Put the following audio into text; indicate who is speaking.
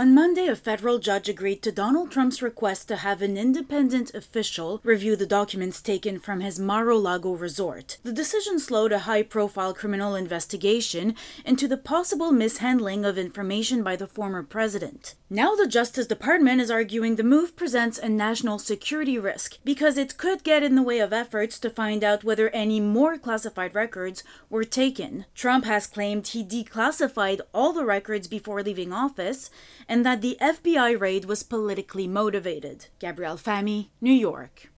Speaker 1: On Monday, a federal judge agreed to Donald Trump's request to have an independent official review the documents taken from his Mar-a-Lago resort. The decision slowed a high-profile criminal investigation into the possible mishandling of information by the former president. Now the Justice Department is arguing the move presents a national security risk because it could get in the way of efforts to find out whether any more classified records were taken. Trump has claimed he declassified all the records before leaving office and that the FBI raid was politically motivated. Gabrielle Fahmy, New York.